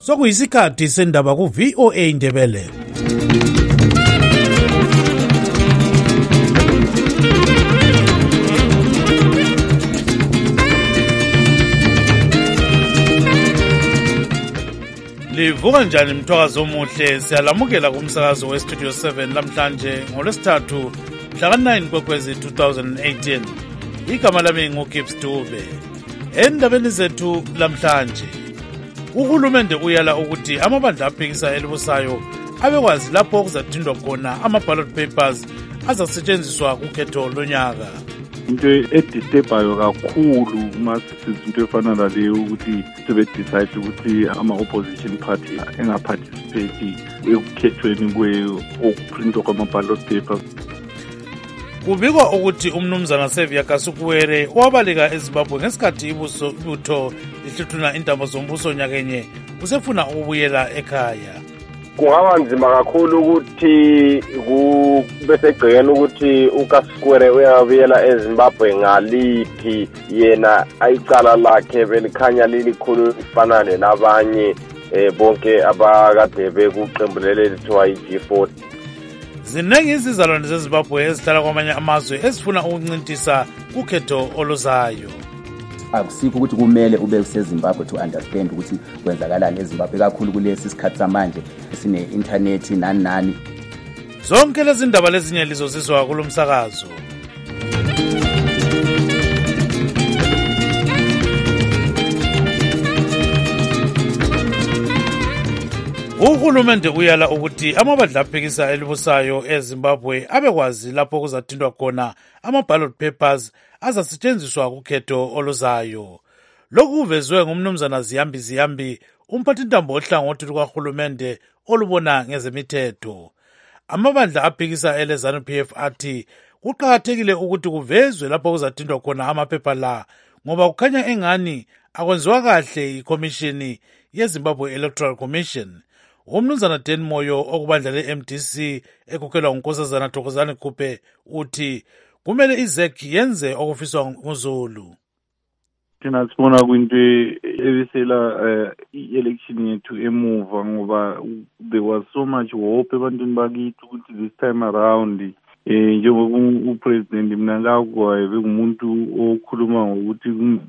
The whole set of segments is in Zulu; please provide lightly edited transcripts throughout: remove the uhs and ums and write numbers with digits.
Sokuyisikhathi sendaba ku VOA Ndebele. Livuka njani mthwakazo omuhle, siyalamukela kumsakazo we Studio 7 namhlanje ngolwesithathu mhla ka-9 Kwekwezi 2018. Igama lami nguGibbs Dube. Endabeni zethu lamhlanje, uhulumende uyala ukuthi amabandla aphikisa elibusayo abekwazi lapho okuzathindwa khona ama-ballot papers azasetshenziswa kukhetho lonyaka. Into edisturbayo kakhulu masisiza into efana naleyo ukuthi sebedecide ukuthi ama-opposition party engaparticipate ekukhethweni okuprintwa kwama-ballot papers. Kubikwa ukuthi umnumzana Xavier Kasukuwere owabaleka eZimbabwe ngesikhathi ibutho lihluthuna intambo zombuso nyakenye usefuna ukubuyela ekhaya. Kungaba nzima kakhulu ukuthi kube segcekeni ukuthi uKasukuwere uyabuyela eZimbabwe ngaliphi yena ayicala lakhe belikhanya lilikhulu lifana nelabanye bonke abakade bekuqembu leli lithiwa i-G40. Ziningi izizalwane zeZimbabwe ezihlala kwamanye amazwe ezifuna ukuncintisa kukhetho oluzayo. Akusikho ukuthi kumele ube useZimbabwe to understand ukuthi kwenzakalani eZimbabwe kakhulu kulesi sikhathi samanje sine-internet nani. Zonke lezi ndaba lezinye lizozizwa kulomsakazo. Uhulumende uyala ukuthi amabandla aphikisa elibusayo eZimbabwe abekwazi lapho kuzathindwa khona ama-ballot papers azasetshenziswa kukhetho oluzayo. Lokhu kuvezwe ngumnumzana Ziyambi, umphathintambo ohlangothi lukahulumende olubona ngezemithetho. Amabandla aphikisa ele-ZANU-PF athi kuqakathekile ukuthi kuvezwe lapho kuzathindwa khona amaphepha la ngoba kukhanya engani akwenziwa kahle ikhomishini yeZimbabwe Electoral Commission. Umnumzana Dan Moyo okubandla le-MDC ekhokhelwa nguNkosazana Thokozani Khuphe uthi kumele iZEC yenze okufiswa nguZulu. Thina sibona kwinto ebisela i-election yethu emuva ngoba there was so much hope ebantwini bakithi ukuthi this time around njengoba upresident Mnangagwa bengumuntu okhuluma ngokuthi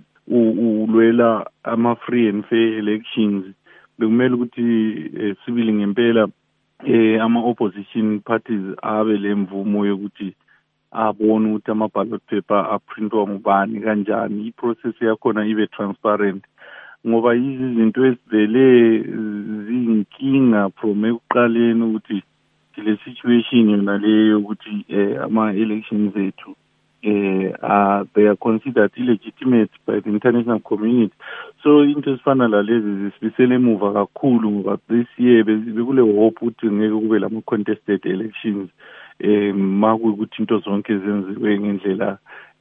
ulwela ama-free and fair elections, bekumele ukuthi sibili ngempela ama-opposition parties abe lemvumo yokuthi abone ukuthi ama-ballot paper aprintwa ngubani kanjani, iprocess yakhona ibe transparent ngoba izinto ezivele ziyinkinga from ekuqaleni ukuthi le situation yona leyo ukuthi ama-elections ethu they are considered illegitimate by the international community. So into ezifana lalezi zisibisele emuva kakhulu ngoba this year bekule hope ukuthi ngeke kube lama-contested elections makuyukuthi into zonke zenziwe ngendlela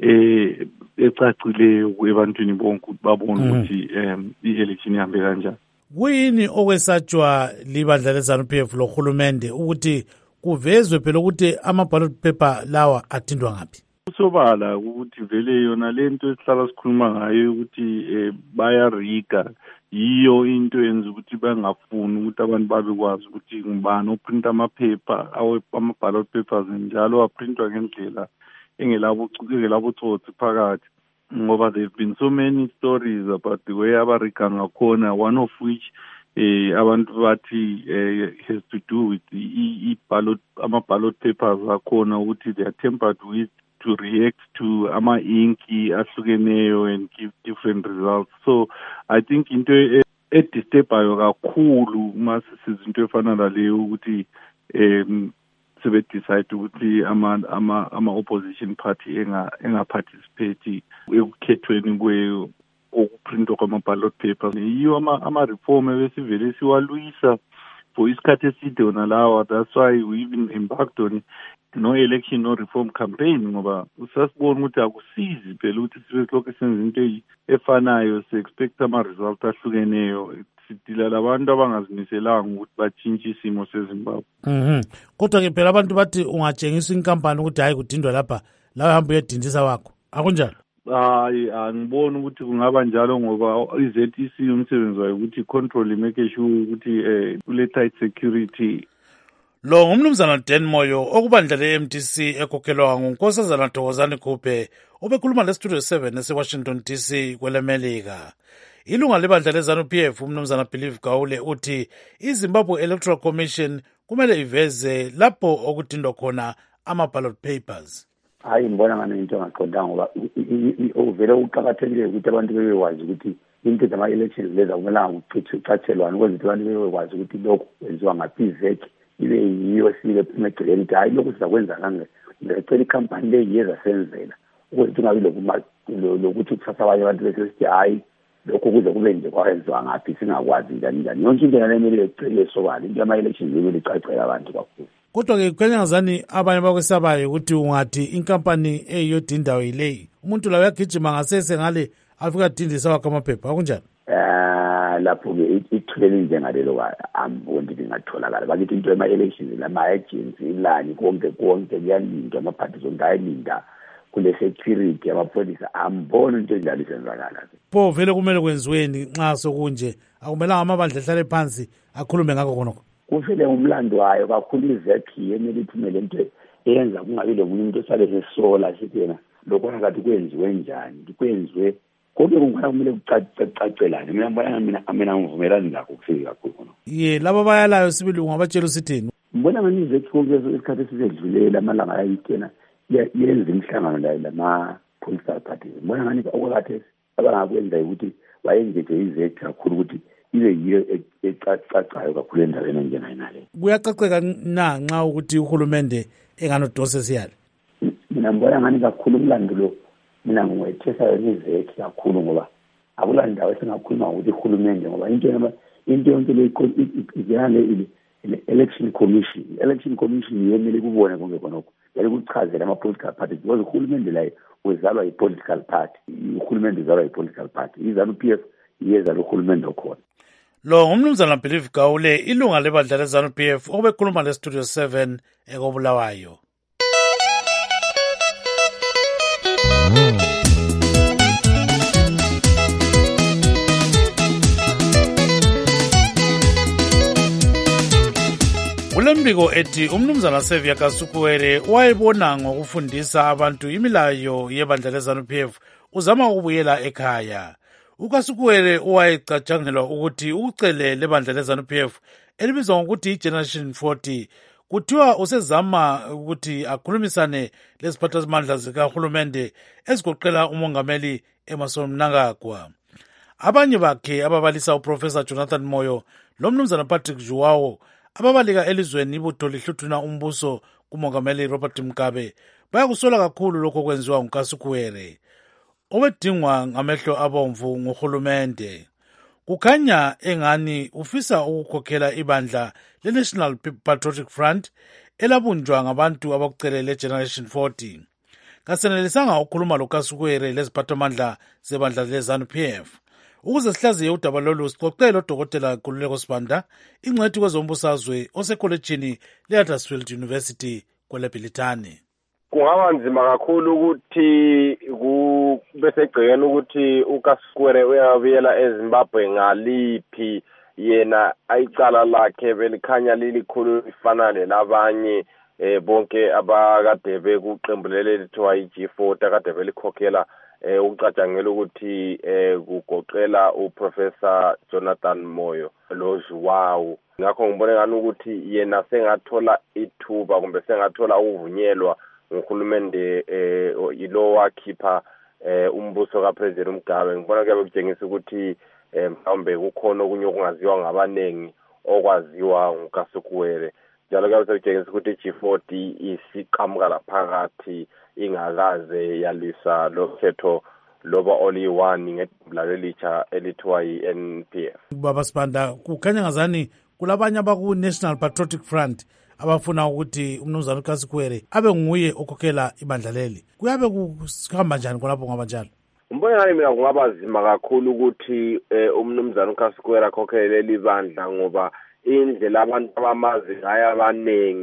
ecacileyo ebantwini bonke ukuthi babone ukuthi i-election ihambe kanjani. Kuyini okwesatshwa libandla le-ZANU-PF lohulumende ukuthi kuvezwe phela ukuthi ama-ballot paper lawa athindwa ngaphi? Kusobala ukuthi vele yona lento esihlala sikhuluma ngayo ukuthi bayariga, yiyo into yenza ukuthi bangafuni ukuthi abantu babekwazi ukuthi ngubani oprinta amaphepha ama-ballot papers njalo aprintwa ngendlela engelabutsotsi phakathi ngoba there have been so many stories about the way abariga ngakhona, one of which abantu bathi has to do with ama-ballot papers akhona ukuthi they are tampered with to react to ama-inki ahlukeneyo and give different results. So I think into edisturbayo kakhulu masisiza into efana naleyo ukuthi sebedecide ukuthi ama-opposition party engaparticipate ekukhethweni okuprintwa kwama-ballot papers. Yiyo ama-reform ebesivele siwalwisa for isikhathi eside wona lawa. That's why we even embarked on no election no reform campaign ngoba usasibona ukuthi akusizi phela ukuthi sibe lokho senza into efanayo, si-expect ama-result ahlukeneyo. Sidila labantu abangazimiselanga ukuthi batshintshe isimo seZimbabwe. Kodwa-ke phela abantu bathi ungatshengisa inkampani ukuthi hayi kudindwa lapha lawe hamba uyedindisa wakho, akunjalo? hayi angiboni ukuthi kungaba njalo ngoba i-ZEC umsebenzi wayo ukuthi control make sure ukuthi kule tight security. Lo ngumnumzana Dan Moyo okubandla le-MTC ekhokhelwa ngunkosazana Thokozani Khuphe obekhuluma lestudio 7 eseWashington DC kwelemelika. Ilunga lebandla leZANU-PF umnumzana Believe Gawule uthi iZimbabwe Electoral Commission kumele iveze lapho okudindwa khona ama-ballot papers. Hayi ngibona ngani into engaqondanga ngoba uvele uqakathekile ukuthi abantu bebekwazi ukuthi into zama-elections leza kumelanga kucathelwane ukwenzela abantu bebekwazi ukuthi lokhu kwenziwa ngaphi iveki ibe yiyo sike emegceleni ukuthi hayi lokhu sizakwenza kange ngicela ikhampani le yeza senzela ukuthi ungabi lokuthi kusasa abanye abantu bese sithi hayi lokhu kuze kube nje kwayenziwa ngaphi singakwazi njani yonke into yalemele icele sobala into yama-elections imele icacela abantu kakhulu. Kodwa-ke kukhanyangazani abanye bakwesabayo ukuthi ungathi inkampani eyodindawo yileyi umuntu layo uyagijima ngasese ngale afika adindisa wakhe amaphepha akunjani? Lapho-ke ithulele njengalelo amboni ukuthi lingatholakala bakithi into yama-elections lama-agency ilani konke kuyalindwa amaphathi zonke ayalinda kule security amapholisa amboni into enjalo isenzakala. Pho vele kumele kwenziweni nxa sokunje akumelanga amabandla ehlale phansi akhulume ngakho khonokho? Kuvele umlando wayo kakhulu izekhi yemele ithumele into eyenza kungabi lomunye umuntu osale sesola sithi yena lokho ngathi kwenziwe njani kwenziwe konke kungana kumele kucacelane mina ngivumelani lakho kufike kakhulu khona. Laba bayalayo sibili ungabatshela usithini? Ngibona ngani izekhi konke isikhathi esisedlulela amalanga ayayitena yenza imihlangano lama-political parties. Ngibona ngani okwakhathesi abangakwenza ukuthi bayenze izekhi kakhulu ukuthi ibe yiyo ecacayo kakhulu endaweni enjenayinale. Kuyacaceka na nxa ukuthi uhulumende enganodose siyale? Mina ngibona ngani kakhulu umlando lo mina ngiwethesa yona izekhi kakhulu ngoba akula ndawo esingakhuluma ukuthi uhulumende ngoba into yonke le election commission. I-election commission yemele kubone konke khonokho yale kuchazela ama-political parties because uhulumende layo uzalwa yi-political party. Uhulumende uzalwa yi-political party. iZANU-PF yezala uhulumende okhona. Lo ngumnumzana Believe Gawule ilunga lebandla leZANU-PF obekhuluma lestudio 7 ekobulawayo. Kulembiko ethi umnumzana Sevia Kasukuwere wayebona ngokufundisa abantu imilayo yebandla leZANU-PF uzama ukubuyela ekhaya. uKasukuwere owayecatshangelwa ukuthi ucele lebandla leZANU-PF elibizwa ngokuthi iGeneration 40 kuthiwa usezama ukuthi akhulumisane leziphathimandla zikahulumende ezigoqela umongameli Emmerson Mnangagwa. Abanye bakhe ababalisa uProfessor Jonathan Moyo lomnumzana Patrick Juwawo ababalika elizweni ibutho lihluthuna umbuso kumongameli Robert Mugabe bayakusola kakhulu lokho kwenziwa nguKasukuwere obedingwa ngamehlo abomvu nguhulumende. Kukhanya engani ufisa ukukhokhela ibandla le-National Patriotic Front elabunjwa ngabantu abakucelele Generation 40. Kasenelisanga ukukhuluma loKasukuwere leziphathimandla zebandla leZANU-PF. Ukuze sihlaziye udaba lolu sixoxele uDokotela Khululeko Sibanda, ingcwethi kwezombusazwe osekholejini le-Huddersfield University kweleBhilitane. Kungaba nzima kakhulu ukuthi kube segcekeni ukuthi uKasukuwere uyabuyela eZimbabwe ngaliphi yena ayicala lakhe belikhanya lilikhulu lifana lelabanye bonke abakade bekuqembu leli lithiwa i-G40 akade belikhokhela ukucatshangela ukuthi kugoqela uProfessor Jonathan Moyo loJuwawu. Ngakho ngibone ngani ukuthi yena sengathola ithuba kumbe sengathola ukuvunyelwa nguhulumende ilo wakhipha umbuso kaPresident Mugabe. Ngibona kuyabe kutshengisa ukuthi mhlawumbe kukhona okunye okungaziwa ngabanengi okwaziwa nguKasukuwere. Njalo kuyabe sekutshengisa ukuthi i-G40 isiqhamuka laphakathi ingakaze yalwisa lokhetho loba oli-1 ngedibula lelitsha elithiwa yi-NPF. Baba Sibanda, kukhanya ngazani kulabanye abaku-National Patriotic Front abafuna ukuthi umnumzana uKasukuwere abe nguye okhokhela ibandla leli. Kuyabe kuhamba njani khonapho ngaba njalo? Ngibona ngani mina kungaba nzima kakhulu ukuthi umnumzana uKasukuwere akhokhele leli bandla ngoba indlela abantu abamazi ngayo abanengi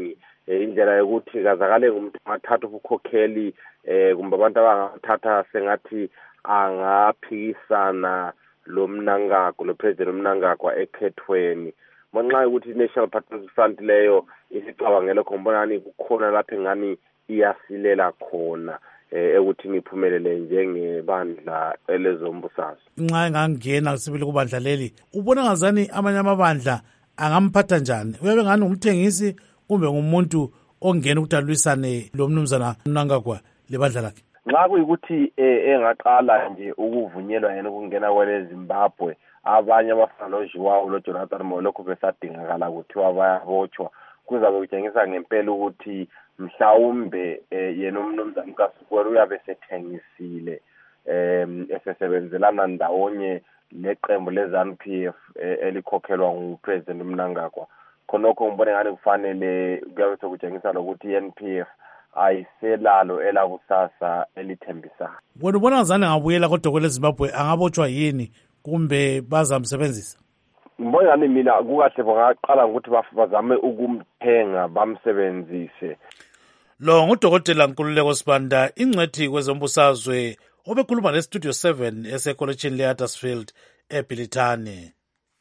indlela yokuthi kazakale ngumuntu angathatha ubukhokheli kumbe abantu abangathatha sengathi angaphikisana lo mnangagwa lo president omnangagwa ekhethweni manxa ukuthi National Patriotic Front leyo isicabangelo khombonani kukhona lapha engani iyasilela khona ukuthi ngiphumelele njengebandla elezombusazwe. Nxa engangena sibili kubandla leli ubona ngazani amanye amabandla angamphatha njani? Uyabe ngani umthengisi kumbe ngumuntu ongena ukuthi alwisane lo mnumzana Mnangagwa lebandla lakhe? Nxa kuyikuthi engaqala nje ukuvunyelwa yena ukungena kwele Zimbabwe, abanye abafana noJiwawu noJonathan Moloko besadingakala ukuthiwa bayabotshwa, kuzabe kutshengisa ngempela ukuthi mhlawumbe yena umnumzana kaSukwera uyabe sethengisile esesebenzelana ndawonye neqembu leZANU-PF elikhokhelwa nguPresident Mnangagwa. Khonokho ngibone ngani kufanele kuyabe sekutshengisa lokuthi iNPF ayiselalo elakusasa elithembisayo. Wena ubona ngazani ngabuyela kodwa leZimbabwe angabotshwa yini kumbe bazamsebenzisa? Ngibona ngani mina kukahle bangaqala ukuthi bazame ukumthenga bamsebenzise. Lo ngudokotela Nkululeko Sibanda, ingcwethi kwezombusazwe obekhuluma neStudio 7 esekolotshini leHuddersfield eBilitane.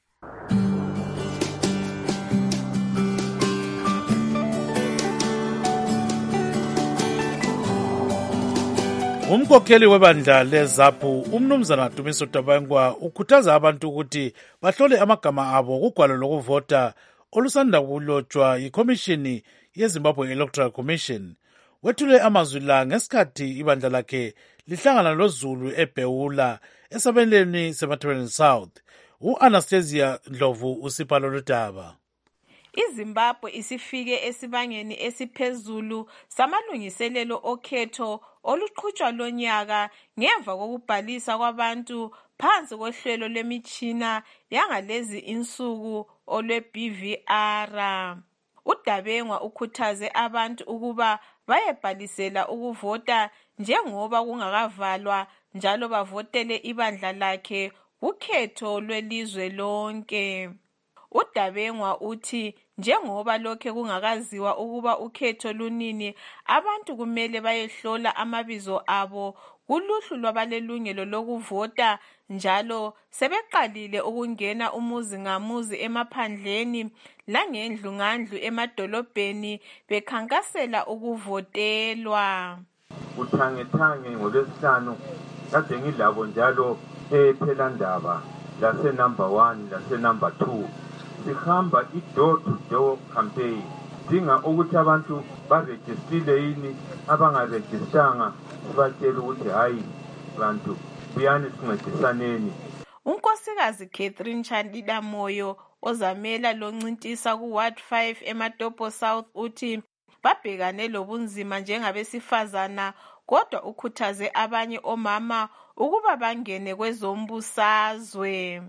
Umkhokheli webandla leZAPU umnumzana Dumiso Dabangwa ukhuthaza abantu ukuthi bahlole amagama abo kugwalo lokuvota olusanda kulotshwa yiKhomishini yeZimbabwe Electoral Commission. Wethule amazwi la ngesikhathi ibandla lakhe lihlangana loZulu eBhewula esabelweni seMatabeleland South. U-Anastasia Ndlovu usipha lolu daba. iZimbabwe isifike esibangeni esiphezulu samalungiselelo okhetho oluqhutshwa lonyaka ngemva kokubhalisa kwabantu phansi kohlelo lwemitshina yangalezi insuku olwe-BVR. uDabengwa ukhuthaze abantu ukuba bayebhalisela ukuvota njengoba kungakavalwa njalo bavotele ibandla lakhe kukhetho lwelizwe lonke. uDabengwa uthi njengoba lokhe kungakaziwa ukuba ukhetho lunini, abantu kumele bayehlola amabizo abo kuluhlu lwabalelungelo lokuvota, njalo sebeqalile ukungena umuzi ngamuzi emaphandleni langendlu ngandlu emadolobheni bekhankasela ukuvotelwa. Uthangethange ngolwesihlanu kade ngilabo njalo ePhelandaba lase number 1 lase number 2 sihamba i-door to door campaign dinga ukuthi abantu barejistile yini, abangarejistanga sibatshela ukuthi hayi bantu buyani sincedisaneni. uNkosikazi Catherine Chandida Moyo ozamela loncintisa ku-Ward 5 eMatopo South uthi babhekane lobunzima njengabesifazana, kodwa ukhuthaze abanye omama ukuba bangene kwezombusazwe.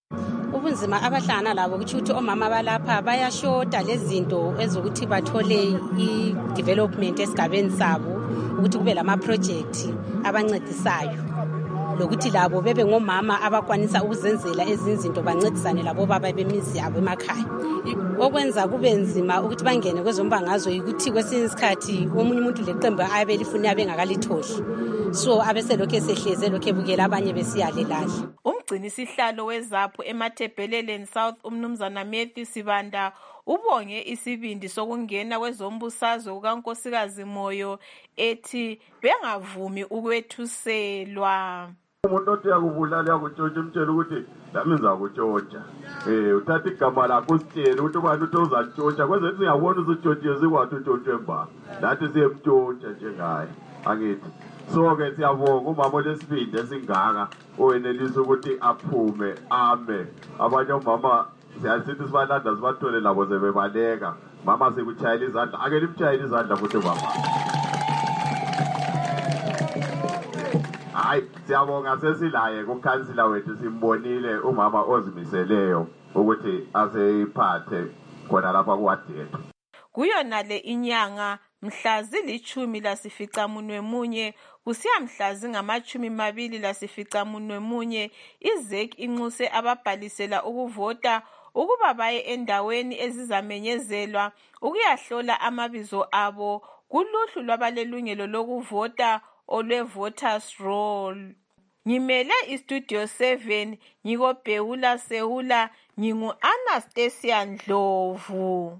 Ubunzima abahlangana labo kuthi ukuthi omama balapha bayashota lezinto ezokuthi bathole i-development esigabeni sabo, ukuthi kube lama-project abancedisayo, lokuthi labo bebe ngomama abakwanisa ukuzenzela ezinzinto bancedisane labo baba bemizi yabo emakhaya. Okwenza kube nzima ukuthi bangene kwezombangazwe ukuthi kwesinye isikhathi omunye umuntu leqembu abe lifuna bengakalitholi, so abeselokhu esehleze lokhu ebukela abanye besiyalelahle. Umgcinisihlalo weZAPU eMatabeleland South umnumzana Matthew Sibanda ubonge isibindi sokungena kwezombusazwe kukaNkosikazi Moyo ethi bengavumi ukwethuselwa. Umuntu othi yakubulala yakutshontsha umtshela ukuthi lami ngizakutshontsha. Uthatha igama lakho usitshele ukuthi ubani uthi uzatshontsha kwenze singabona usutshontshe sikwathi utshontshe mba. Nathi siyemtshontsha njengaye. Angithi. So-ke siyabonga umama olesibindi esingaka owenelisa ukuthi aphume ame. Abanye omama siyasithi sibalanda sibathole labo sebebaleka. Mama sekuchayela izandla. Ake limchayela izandla futhi baba. Hayi siyabonga sesilaye kukhansila wethu simbonile umama ozimiseleyo ukuthi aseyiphathe khona lapha kuwadethu. Kuyona le inyanga mhla zili-10 kusiya mhla zingama-21 izek inxuse ababhalisela ukuvota ukuba baye endaweni ezizamenyezelwa ukuyahlola amabizo abo kuluhlu lwabalelungelo lokuvota olwe-voters roll. Ngimele istudio 7 ngikobhewula Sewula, ngingu-Anastasia Ndlovu.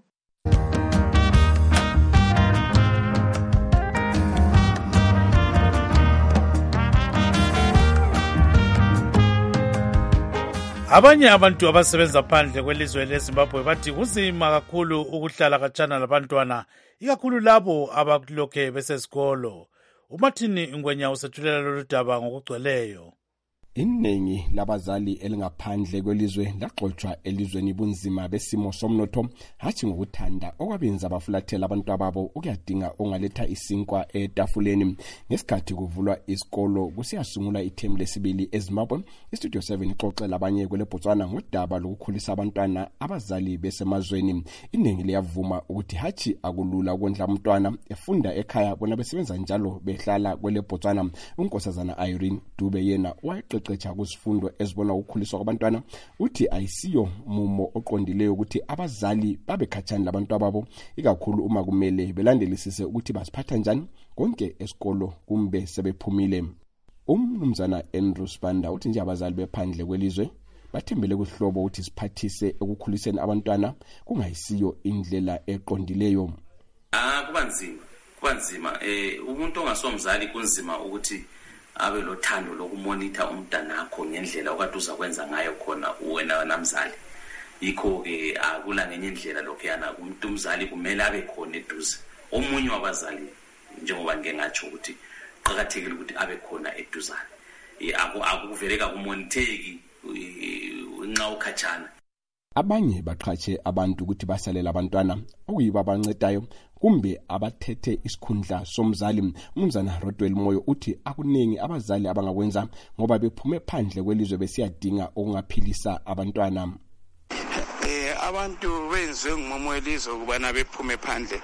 Abanye abantu abasebenza phandle kwelizwe leZimbabwe bathi kunzima kakhulu ukuhlala khatshana labantwana, ikakhulu labo abalokhe besesikolo. uMartin Ngwenya usethulela lolu daba ngokugcweleyo. Iningi labazali elingaphandle kwelizwe laxoxwa elizweni bunzima besimo somnotho, hatshi ngokuthanda okwabenza bafulathela abantu ababo ukuyadinga ongaletha isinkwa etafuleni. Ngesikhathi kuvulwa isikolo kusiyasungula ithemu lesibili eZimbabwe, iStudio 7 ixoxe labanye kwele Botswana ngodaba lokukhulisa abantwana abazali besemazweni. Iningi liyavuma ukuthi hatshi akulula ukondla umntwana efunda ekhaya bona besebenza njalo behlala kwele Botswana. uNkosazana Irene Dube yena wayeqeqetsha kuzifundo ezibona ukukhuliswa kwabantwana, uthi ayisiyo mumo oqondileyo ukuthi abazali babekhatshana labantu ababo, ikakhulu uma kumele belandelisise ukuthi basiphatha njani konke esikolo kumbe sebephumile. Umnumzana Andrew Spanda uthi nje abazali bephandle kwelizwe bathembele kuhlobo ukuthi siphathise ekukhuliseni abantwana kungayisiyo indlela eqondileyo. Kubanzima umuntu ongasomzali kunzima ukuthi abe lothando lokumonita umntanakho ngendlela okade uzakwenza ngayo khona wena namzali. Yikho ke akula ngenye indlela lokhuyana umuntu umzali kumele abe khona eduze. Omunye wabazali njengoba ngeke ngatsho ukuthi qhakathekile ukuthi abe khona eduzane. Akuveleka kumoniteki nxa ukhatshana. Abanye baqhatshe abantu ukuthi basalela abantwana okuyiba abancedayo kumbe abathethe isikhundla somzali. Umnumzana Rodwell Moyo uthi akuningi abazali abangakwenza ngoba bephume phandle kwelizwe besiyadinga okungaphilisa abantwana. Abantu benziwe ngumomo welizwe ukubana bephume phandle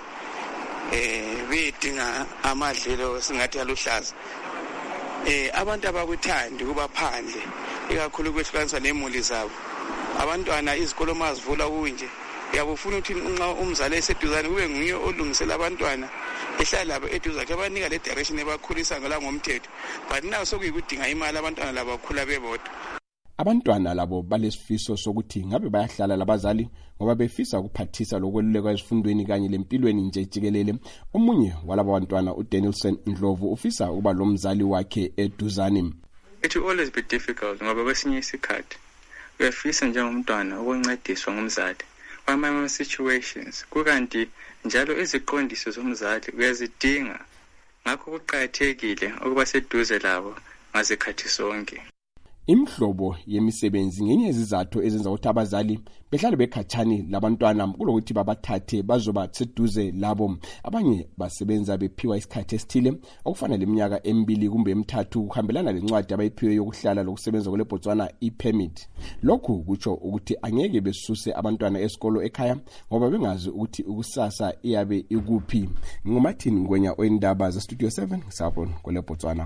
bedinga amadlelo singathi aluhlaza. Abantu abakuthandi kuba phandle, ikakhulu kwehlukaniswa nemuli zabo. Abantwana izikolo mazivula kunje uyabufuna ukuthi nxa umzali eseduzane kube nguye olungisela abantwana ehlala labo eduze ke abanika le direction ebakhulisa ngala ngomthetho, but naso sokuyikudinga imali abantwana labo bakhula bebodwa. Abantwana labo balesifiso sokuthi ngabe bayahlala labazali ngoba befisa ukuphathisa lokweluleka ezifundweni kanye lempilweni nje jikelele. Omunye walabo bantwana uDanielson Ndlovu ufisa ukuba lo mzali wakhe eduzane. It will always be difficult ngoba kwesinye isikhathi uyafisa njengomntwana ukuncediswa ngumzali kwamanye situations, kukanti njalo iziqondiso zomzali uyazidinga. Ngakho kuqakathekile ukuba seduze labo ngazikhathi sonke. Imhlobo yemisebenzi ngenye izizathu ezenza ukuthi abazali behlale bekhatshani labantwana kulokuthi babathathe bazoba seduze labo. Abanye basebenza bephiwa isikhathi esithile okufana leminyaka 2 kumbe 3 kuhambelana lencwadi abayiphiwe yokuhlala lokusebenza kwele Botswana i-permit. Lokhu kutsho ukuthi angeke besuse abantwana esikolo ekhaya ngoba bengazi ukuthi ukusasa iyabe ikuphi. NguMartin Ngwenya oyindaba za Studio 7 Sabon kwele Botswana.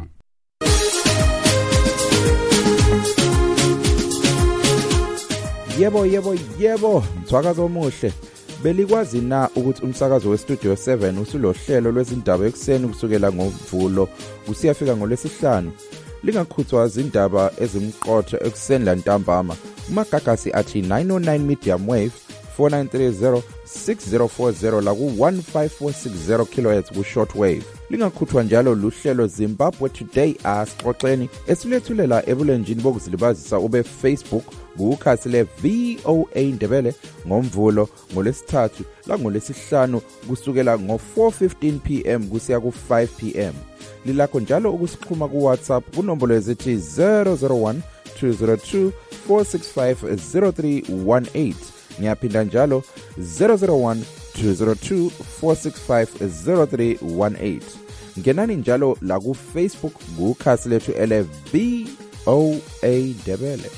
Yebo, mthwakazo omuhle. Belikwazi na ukuthi umsakazo weStudio 7 usulohlelo lwezindaba ekseni kusukela ngoMvulo kusiyafika ngolwesihlanu. Lingakhuthazwa izindaba ezimqotho ekseni lantambama. Umagagasi athi 909 medium wave 4930 6040 la ku 15460 kHz ku shortwave. Lingakhuthwa njalo luhlelo Zimbabwe Today asixoxeni esilethulela ebulenjini bokuzilibazisa ube Facebook kukhasi le VOA Ndebele ngoMvulo ngolesithathu la ngolesihlanu kusukela ngo4:15 PM kusiya ku5 PM. Lilakho njalo ukusixhuma ku WhatsApp kunombolo ezithi 001 202 465 0318. Ngiyaphinda njalo 001 202 465 0318. Ngenani njalo la ku Facebook kukhasi lethu ele VOA Ndebele.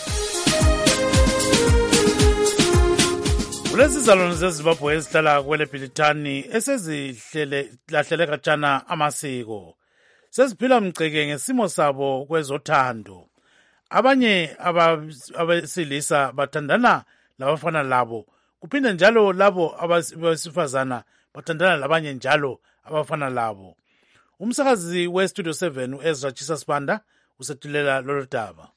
Kulezi zalwane zeZimbabwe ezihlala kwele Bhilithani esezihlahlele khatshana amasiko seziphila mceke ngesimo sabo kwezothando. Abanye abesilisa bathandana labafana labo, kuphinde njalo labo abesifazana bathandana labanye njalo abafana labo. Umsakazi weStudio 7 uEzra Chisasibanda usethulela lolu daba.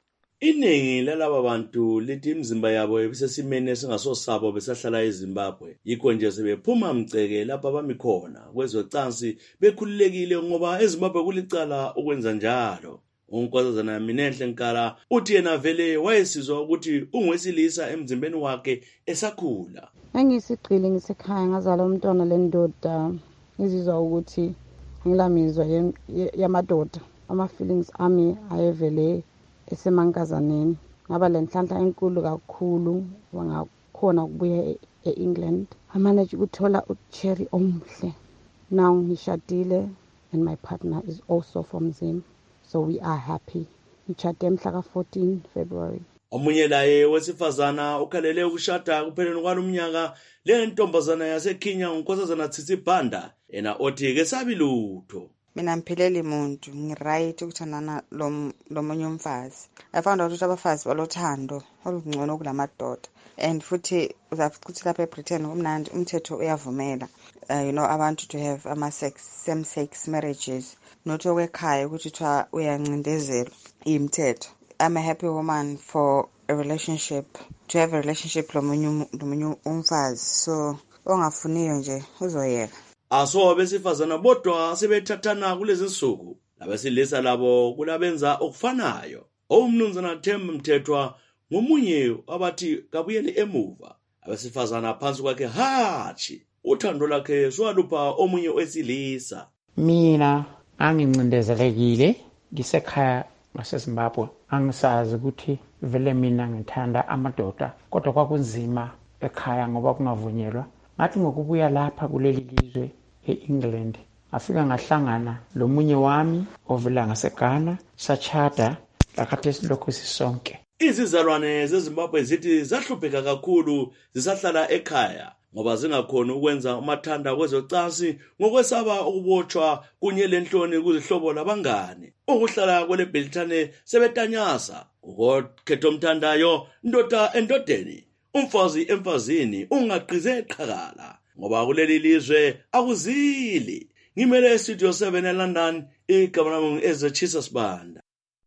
Iningi lalaba bantu lithi imizimba yabo ebisesimene esingasosabo besahlala eZimbabwe, yikho nje sebephuma mceke lapha bami khona kwezocansi bekhululekile ngoba eZimbabwe kulicala ukwenza njalo. Unkwazazana Minenhle Nkala uthi yena vele wayesizwa ukuthi ungwesilisa emzimbeni wakhe esakhula. Ngisigcile ngisekhaya ngazala umntwana lendoda, ngizizwa ukuthi ngilamizwa yamadoda, ama-feelings ami ayevele esemankazaneni. Ngaba lenhlanhla enkulu kakhulu wangakhona ukubuya e-England. Amanage ukuthola uCherry omuhle. Now ngishadile and my partner is also from Zim. So we are happy. Ngishade mhla ka-14 February. Omunye laye wesifazana ukhalele ukushada kupheleni kwalomnyaka le ntombazana yaseKenya uNkosazana Tsitsibanda ena othi ke sabi lutho. Mina ngiphelele umuntu ngiright ukuthandana lomunye umfazi. I found out ukuthi abafazi balothando olungcono kulamadoda. And futhi uzakuthi lapha eBritain kumnandi umthetho uyavumela abantu to have same sex marriages. Not okwekhaya ukuthi kuthiwa uyancindezelwa imithetho. I'm a happy woman for a relationship, to have a relationship lomunye umfazi. So ongafuniyo nje uzoyeka. Aso besifazana bodwa sebethathana kulezi nsuku. Labesilisa labo kulabenza okufanayo. Umnumzana Themba Mthethwa ngomunye abathi kabuyele emuva. Abesifazana phansi kwakhe hathi uthando lakhe swalupha omunye wesilisa. Mina angincindezelekile ngisekhaya ngaseZimbabwe. Angisazi ukuthi vele mina ngithanda amadoda kodwa kwakunzima ekhaya ngoba kungavunyelwa. Ngathi ngokubuya lapha kuleli lizwe eEngland afika ngahlangana lomunye wami ovela ngaseGhana sachada lakhathi silokhu sisonke. Izizalwane zeZimbabwe zithi zahlupheka kakhulu zisahlala ekhaya ngoba zingakhona ukwenza umathanda kwezocansi ngokwesaba ukubotshwa kunye lenhloni kuzihlobo labangane. Ukuhlala kwele Beltane sebetanyasa ukukhetha umthandayo ndoda endodeni, umfazi emfazini ungaqize eqhakala ngoba kuleli lizwe akuzili. Ngimele Studio 7 eLondon, igama lami Ezra Chisasibanda.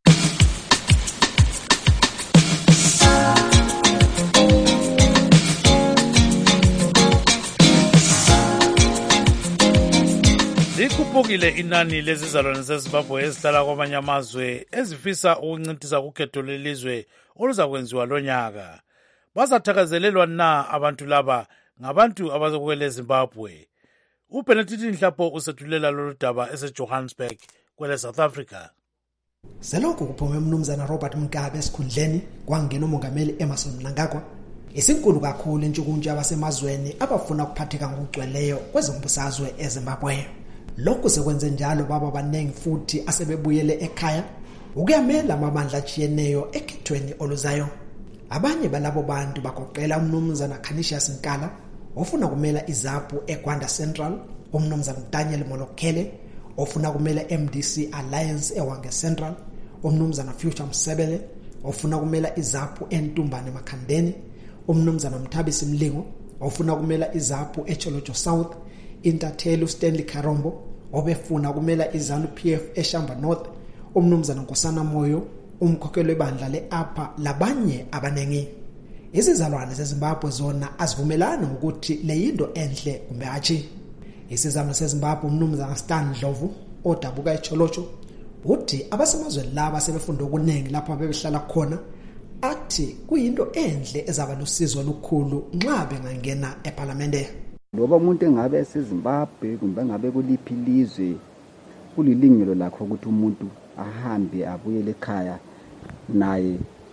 Likhuphukile inani lezizalwane zeZimbabwe ezihlala kwamanye amazwe ezifisa ukuncintisa kukhetho lelizwe oluzakwenziwa lonyaka. Bazathakazelelwa na abantu laba ngabantu abazokwele Zimbabwe? uBenedict Nhlapho usethulela lolu daba eseJohannesburg kwele South Africa. Selokhu kuphume umnumzana Robert Mugabe esikhundleni kwangena umongameli Emmerson Mnangagwa, isinkulu kakhulu intshukuntsha abasemazweni abafuna ukuphatheka ngokugcweleyo kwezombusazwe eZimbabwe. Lokhu sekwenze njalo baba banengi futhi asebebuyele ekhaya ukuyamela amabandla achiyeneyo ekhethweni oluzayo. Abanye balabo bantu bagoqela umnumzana Canisius Nkala ofuna kumela iZAPU eGwanda Central, umnumzana Daniel Molokele ofuna kumela MDC Alliance eWange Central, umnumzana Future Msebele ofuna kumela iZAPU eNtumbane Makhandeni, umnumzana Mthabisi Mlingo ofuna kumela iZAPU eCholocho South, Intatheli Stanley Karombo obefuna kumela iZANU PF eShamba North, umnumzana Nkosana Moyo umkhokheli webandla leAPA labanye abanengi. Izizalwane zeZimbabwe zona azivumelana ukuthi leyinto enhle kumbe hathi. Isizalwane seZimbabwe umnumzana Stan Dlovu odabuka eCholocho uthi abasemazweni laba sebefunda okuningi lapha bebehlala khona, athi kuyinto enhle ezaba lusizo olukhulu nxa bengangena eParliamente. Loba umuntu engabe eseZimbabwe kumbe ngabe kuliphi ilizwe kulilingelo lakho ukuthi umuntu ahambe abuyele ekhaya naye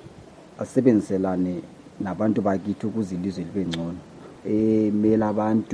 asebenzelane nabantu bakithi ukuze ilizwe libe ngcono. Mela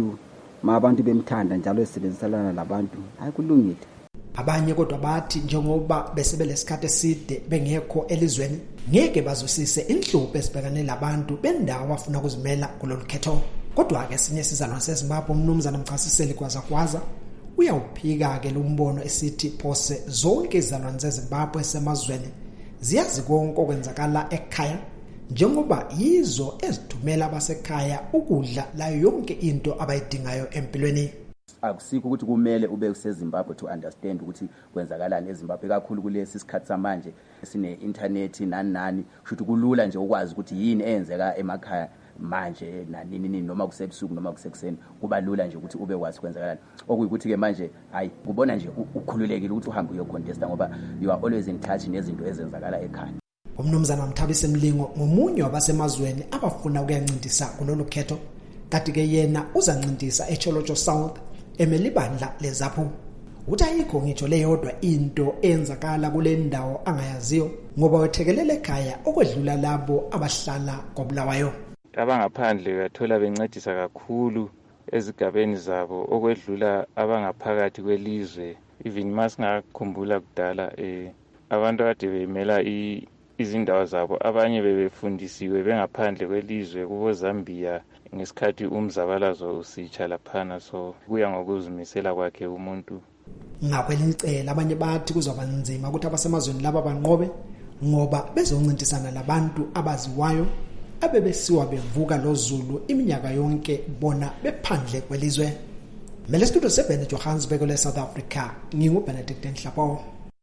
abantu bemthanda njalo esebenziselana labantu ayikulungile. Abanye kodwa bathi njengoba besebelesikhathi eside bengekho elizweni ngeke bazwisise inhlupho esibhekane labantu bendawo abafuna ukuzimela kulolu khetho. Kodwa ke sinye sizalwane seZimbabwe umnumzana Mchasiseli Gwazagwaza uyawuphika ke lo mbono esithi phose zonke izizalwane zeZimbabwe esemazweni ziyazi konke okwenzakala ekhaya njengoba yizo ezithumela abasekhaya ukudla layo yonke into abayidingayo empilweni. Akusikho ukuthi kumele ube useZimbabwe to understand ukuthi kwenzakalani eZimbabwe, kakhulu kulesi sikhathi samanje sine internet nani kushuthi kulula nje ukwazi ukuthi yini eyenzeka emakhaya manje nanini noma kusebusuku noma kusekuseni, kuba lula nje ukuthi ube wazi kwenzakalani. Okuyikuthi ke manje hayi kubona nje ukhululekile ukuthi uhambe uyocontesta ngoba you are always in touch nezinto ezenzakala ekhaya. Umnumzana Mthabise Mlingo ngomunye wabasemazweni abafuna ukuyancindisa kulolu khetho, kanti ke yena uzancindisa eCholotsho South emelibandla leZAPU. Uthi ayikho ngitsho leyodwa into enzakala kule ndawo angayaziyo ngoba wethekelele ekhaya okwedlula labo abahlala koBulawayo. Abangaphandle bathola bencedisa kakhulu ezigabeni zabo okwedlula abangaphakathi kwelizwe. Even masingakhumbula kudala abantu kade bemela izindawo zabo, abanye bebefundisiwe bengaphandle kwelizwe kubo Zambia ngesikhathi umzabalazo usitsha laphana, so kuya ngokuzimisela kwakhe umuntu. Ngakwelicela abanye bathi kuzoba nzima ukuthi abasemazweni laba banqobe ngoba bezoncintisana labantu abaziwayo abebesiwa bevuka loZulu iminyaka yonke bona bephandle kwelizwe. Mele studio 7 Johannesburg le South Africa, nginguBenedict Nhlapo.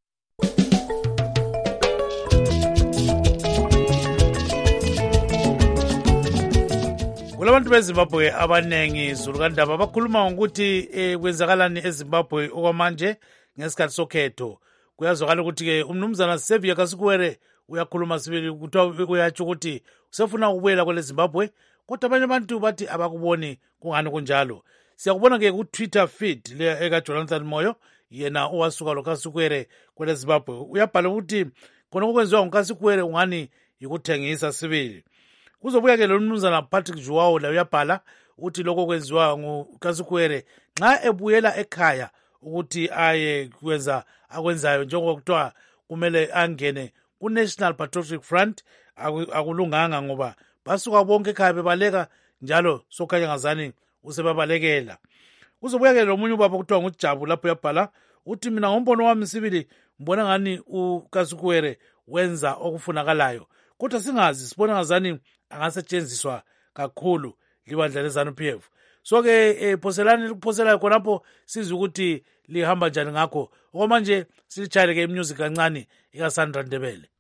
Kulabantu beZimbabwe abanengi Zulukandaba bakhuluma ngokuthi kwenzakalani eZimbabwe okwamanje ngesikhathi sokhetho. Kuyazwakala ukuthi ke umnumzana Xavier Kasukuwere uyakhuluma sibili ukuthi uyatsho ukuthi usefuna ukubuyela kwele Zimbabwe, kodwa abanye abantu bathi abakuboni kungani kunjalo. Siyakubona ke ku Twitter feed le eka Jonathan Moyo, yena owasuka lo Kasukuwere kwele Zimbabwe, uyabhala ukuthi khona okwenziwa nguKasukuwere ungani yikuthengisa sibili. Kuzobuya ke lo mnumzana Patrick Juwao la uyabhala uthi lokho kwenziwa nguKasukuwere nxa ebuyela ekhaya ukuthi aye kwenza akwenzayo njengoba kuthiwa kumele angene ku-National Patriotic Front. Akulunganga ngoba basuka bonke ekhaya bebaleka njalo sokhanya ngazani usebabalekela. Kuzobuya ke lo munye ubaba kuthiwa nguJabu lapho uyabhala uthi mina ngombono wami sibili mbona ngani uKasukuwere wenza okufunakalayo, kodwa singazi sibona ngazani angasetshenziswa kakhulu libandla leZANU-PF. So ke phoselani liphoselayo khonapho sizwe ukuthi lihamba njani ngakho. Okwamanje silitshayele ke music kancane ikaSandra Ndebele.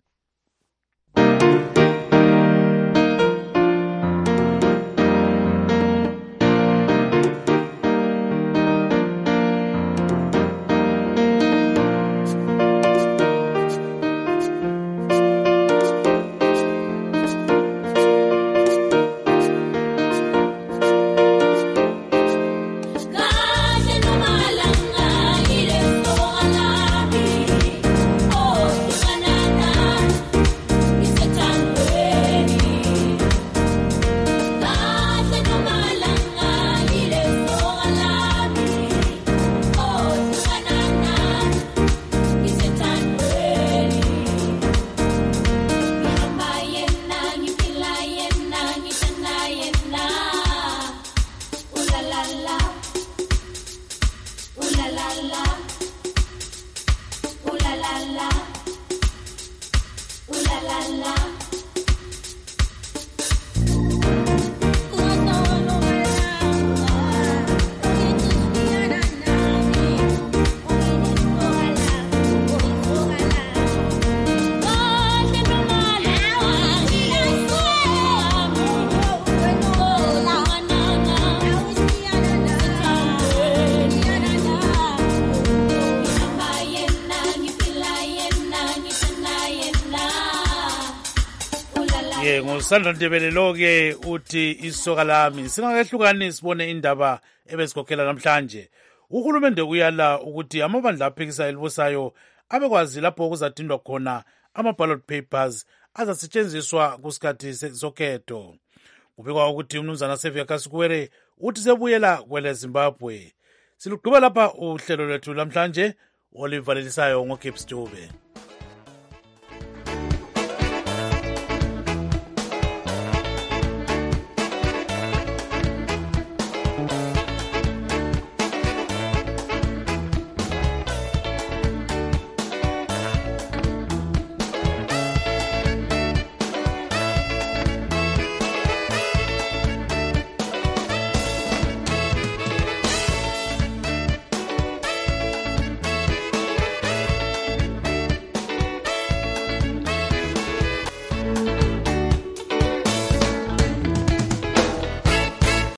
Sandra Ndebele lo-ke uthi isoka lami. Singakehlukani sibone indaba ebesikhokhela namhlanje. Uhulumende uyala ukuthi amabandla aphikisa elibusayo abekwazi lapho kuzadindwa khona ama-ballot papers azasetshenziswa kusikhathi sokhetho. Kubikwa ukuthi umnumzana Xavier Kasukuwere uthi sebuyela kwele Zimbabwe. Silugqiba lapha uhlelo lwethu namhlanje olivalelisayo ngoGibbs Dube.